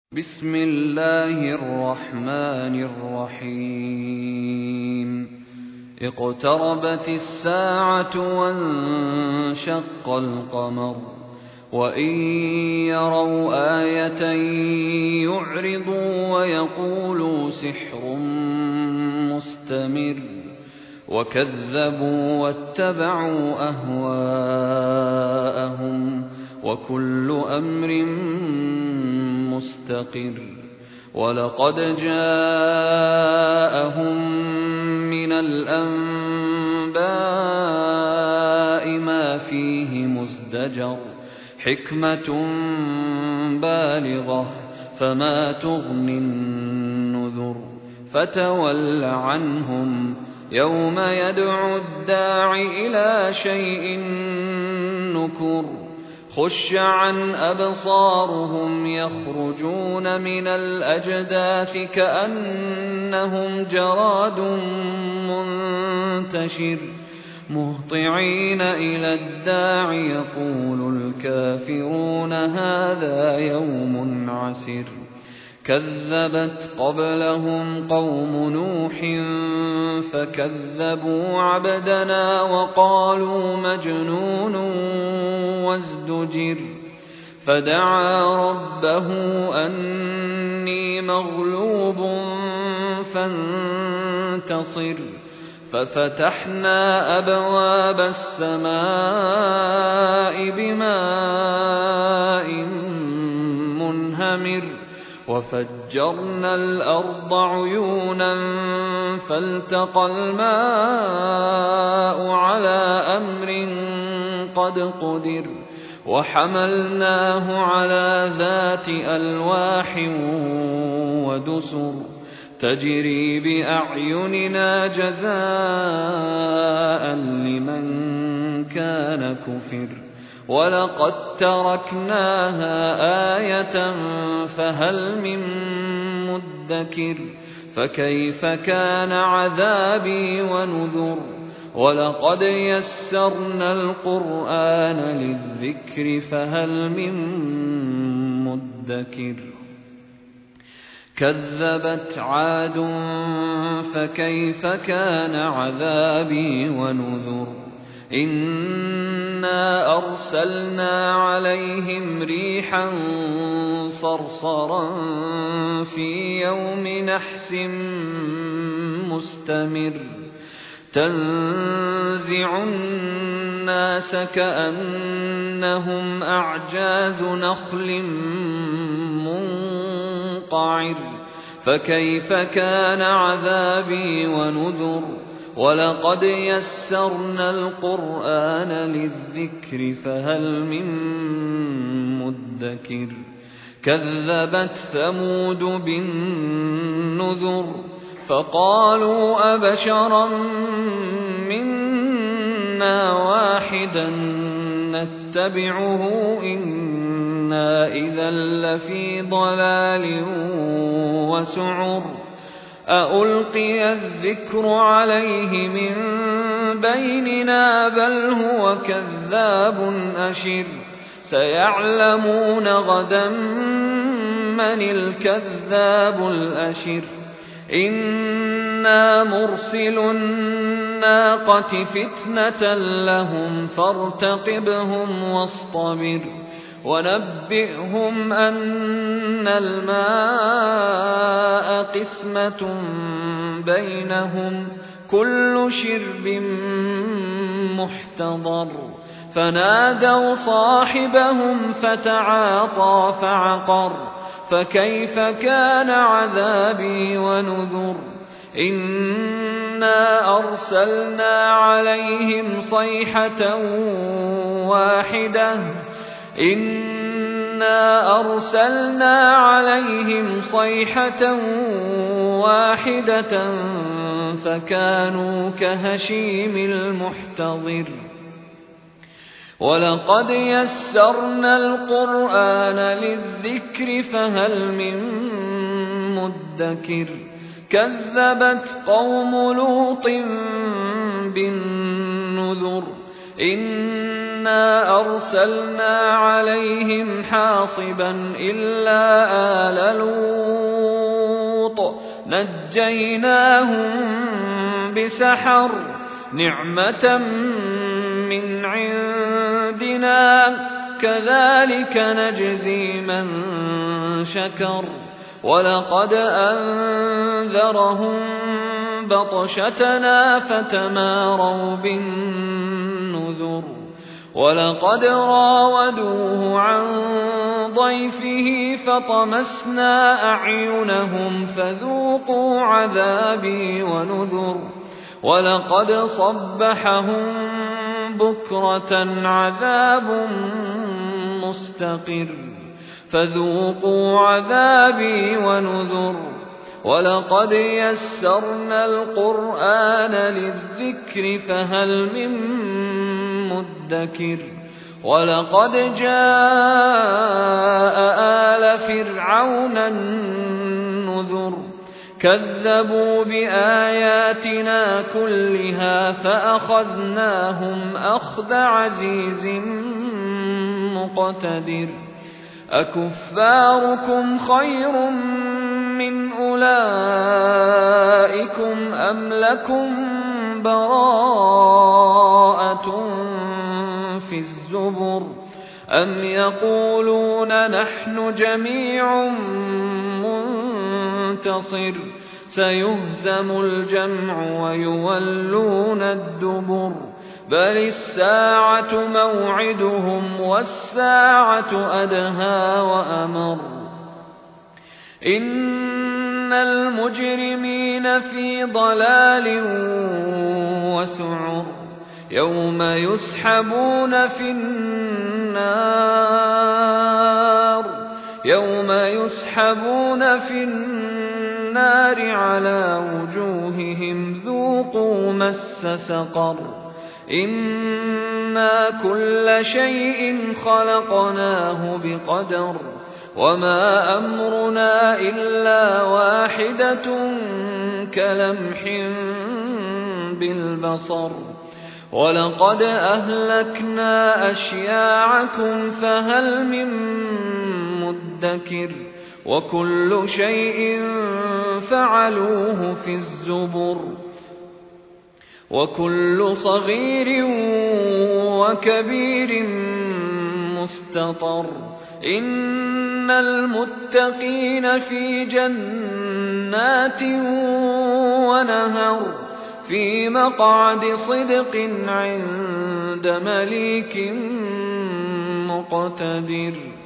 بسم الله الرحمن الرحيم اقتربت الساعة وانشق القمر وإن يروا آية يعرضوا ويقولوا سحر مستمر وكذبوا واتبعوا أهواءهم وكل أمر مستقر ولقد جاءهم من الأنباء ما فيه مزدجر حكمة بالغة فما تغني النذر فتول عنهم يوم يدعو الداع إلى شيء نكر خش عن أبصارهم يخرجون من الأجداث كأنهم جراد منتشر مهطعين إلى الداع يقول الكافرون هذا يوم عسر كذبت قبلهم قوم نوح فكذبوا عبدنا وقالوا مجنون وازدجر فدعا ربه أني مغلوب فانتصر ففتحنا أبواب السماء بماء منهمر وفجرنا الأرض عيونا فالتقى الماء على أمر قد قدر وحملناه على ذات ألواح ودسر تجري بأعيننا جزاء لمن كان كفر ولقد تركناها آية فهل من مدكر فكيف كان عذابي ونذر ولقد يسرنا القرآن للذكر فهل من مدكر كذبت عاد فكيف كان عذابي ونذر إنا أرسلنا عليهم ريحا صرصرا في يوم نحس مستمر تنزع الناس كأنهم أعجاز نخل منقعر فكيف كان عذابي ونذر ولقد يسرنا القرآن للذكر فهل من مدكر كذبت ثمود بالنذر فقالوا أبشرا منا واحدا نتبعه إنا إذا لفي ضلال وسعر أألقي الذكر عليه من بيننا بل هو كذاب أشر سيعلمون غدا من الكذاب الأشر إنا مرسل الناقة فتنة لهم فارتقبهم واصطبر ونبئهم أن الماء قسمة بينهم كل شرب محتضر فنادوا صاحبهم فتعاطى فعقر فكيف كان عذابي ونذر إنا أرسلنا عليهم صيحة واحدة فكانوا كهشيم المحتضر ولقد يسرنا القرآن للذكر فهل من مدكر كذبت قوم لوط بالنذر إنا إِنَّا أَرْسَلْنَا عَلَيْهِمْ حَاصِبًا إِلَّا آلَ لُوطٍ نَجَّيْنَاهُم بِسَحَرٍ نِعْمَةً مِّنْ عِندِنَا كَذَلِكَ نَجْزِي مَن شَكَرَ وَلَقَدْ أَنذَرَهُم بَطْشَتَنَا فَتَمَارَوْا بِالنُّذُرِ وَلَقَدْ رَاوَدُوهُ عَن ضَيْفِهِ فَطَمَسْنَا أَعْيُنَهُمْ فَذُوقُوا عَذَابِي وَنُذُرِ وَلَقَدْ صَبَّحَهُم بُكْرَةً عَذَابٌ مُّسْتَقِرٌّ فَذُوقُوا عَذَابِي وَنُذُرِ وَلَقَدْ يَسَّرْنَا الْقُرْآنَ لِلذِّكْرِ فَهَلْ مِن مُّدَّكِرٍ وَلَقَدْ جَاءَ آلَ فِرْعَوْنَ النُّذُرُ كَذَّبُوا بِآيَاتِنَا كُلِّهَا فَأَخَذْنَاهُمْ أَخْذَ عَزِيزٍ مُّقْتَدِرٍ أَكُفَّارُكُمْ خَيْرٌ مِّنْ أُولَئِكُمْ أَمْ لَكُمْ بَرَاءَةٌ فِي الزُّبُرِ أَمْ يَقُولُونَ نَحْنُ جَمِيعٌ مُّنتَصِرٌ سَيُهْزَمُ الْجَمْعُ وَيُوَلُّونَ الدُّبُرَ بَلِ السَّاعَةُ مَوْعِدُهُمْ وَالسَّاعَةُ أَدْهَىٰ وَأَمَرُّ إِنَّ الْمُجْرِمِينَ فِي ضَلَالٍ وَسُعُرٍ يَوْمَ يُسْحَبُونَ فِي النَّارِ عَلَىٰ وُجُوهِهِمْ ذُوقُوا مَسَّ سَقَرَ إِنَّا كُلَّ شَيْءٍ خَلَقْنَاهُ بِقَدَرٍ وَمَا أَمْرُنَا إِلَّا وَاحِدَةٌ كَلَمْحٍ بِالْبَصَرِ وَلَقَدْ أَهْلَكْنَا أَشْيَاعَكُمْ فَهَلْ مِن مُّدَّكِرٍ وَكُلُّ شَيْءٍ فَعَلُوهُ فِي الزُّبُرِ وَكُلُّ صَغِيرٍ وَكَبِيرٍ مُّسْتَطَرٍ إِنَّ الْمُتَّقِينَ فِي جَنَّاتٍ وَنَهَرٍ فِي مَقْعَدِ صِدْقٍ عِندَ مَلِيكٍ مُّقْتَدِرٍ